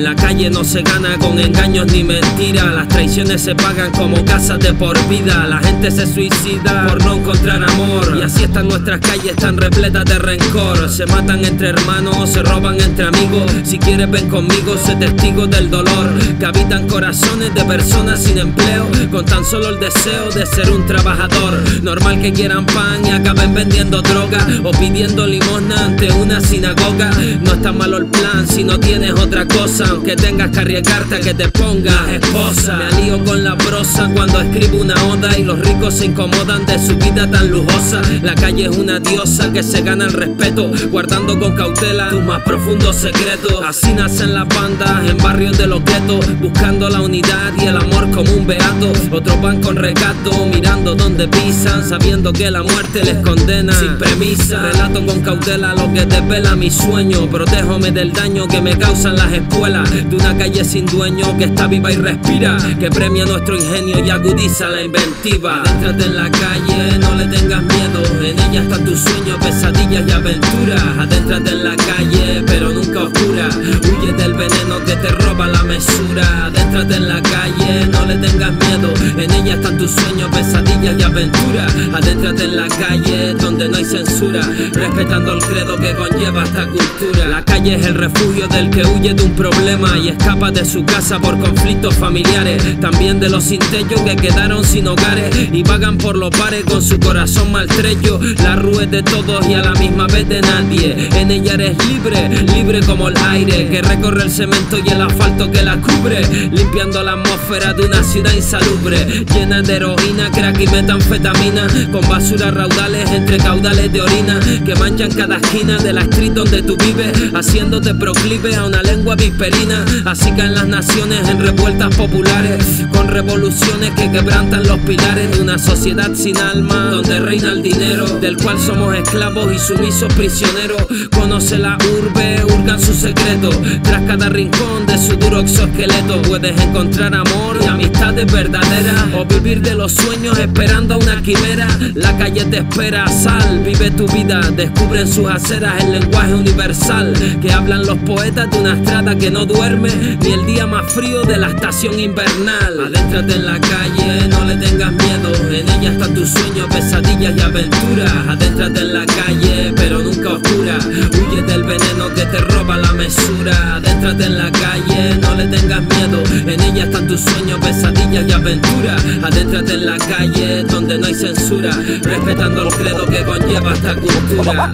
La calle no se gana con engaños ni mentiras. Las traiciones se pagan como casas de por vida. La gente se suicida por no encontrar amor. Y así están nuestras calles tan repletas de rencor. Se matan entre hermanos, se roban entre amigos. Si quieres ven conmigo, sé testigo del dolor que habitan corazones de personas sin empleo, con tan solo el deseo de ser un trabajador. Normal que quieran pan y acaben vendiendo droga o pidiendo limosna ante una sinagoga. No está malo el plan si no tienes otra cosa, aunque tengas que arriesgarte a que te pongas esposa. Me alío con la brosa cuando escribo una oda y los ricos se incomodan de su vida tan lujosa. La calle es una diosa que se gana el respeto, guardando con cautela tus más profundos secretos. Así nacen las bandas en barrios de los guetos, buscando la unidad y el amor como un beato. Otros van con recato, mirando donde pisan, sabiendo que la muerte les condena sin premisa. Relato con cautela lo que desvela mi sueño, protéjome del daño que me causan las espuelas de una calle sin dueño que está viva y respira, que premia nuestro ingenio y agudiza la inventiva. Adéntrate en la calle, no le tengas miedo, en ella están tus sueños, pesadillas y aventuras. Adéntrate en la calle, pero nunca oscura, huye del veneno que te roba la mesura. Adéntrate en la calle, no le tengas miedo, en ella están tus sueños, pesadillas y aventuras. Adéntrate en la calle, donde no hay censura, respetando el credo que conlleva esta cultura. La calle es el refugio del que huye de un problema y escapa de su casa por conflictos familiares, también de los sin techo que quedaron sin hogares y vagan por los bares con su corazón maltrecho. La rúa es de todos y a la misma vez de nadie, en ella eres libre, libre como el aire que recorre el cemento y el asfalto que la cubre, limpiando la atmósfera de una ciudad insalubre, llena de heroína, crack y metanfetamina, con basura raudales entre caudales de orina que manchan cada esquina de la street donde tú vives, haciéndote proclive a una lengua visperina. Así caen las naciones en revueltas populares, con revoluciones que quebrantan los pilares de una sociedad sin alma, donde reina el dinero, del cual somos esclavos y sumisos prisioneros. Conoce la urbe, hurgan sus secretos, tras cada rincón de su duro exoesqueleto puedes encontrar amor y amistades verdaderas, o vivir de los sueños esperando a una quimera. La calle te espera, sal, vive tu vida, descubre en sus aceras el lenguaje universal que hablan los poetas de una estrada que no duerme ni el día más frío de la estación invernal. Adéntrate en la calle, no le tengas miedo, en ella están tus sueños, pesadillas y aventuras. Adéntrate en la calle, pero nunca oscura, huye del veneno que te roba la mesura. Adéntrate en la calle, no le tengas miedo, en ella están tus sueños, pesadillas y aventuras. Adéntrate en la calle, donde no hay censura, respetando el credo que conlleva esta cultura.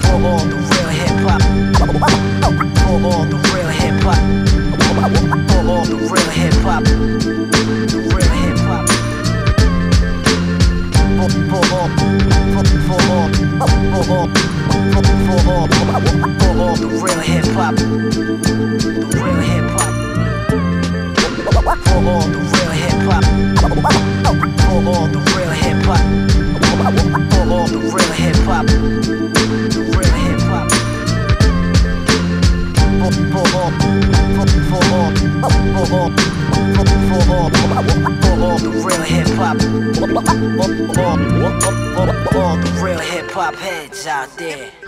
All the real hip hop heads out there.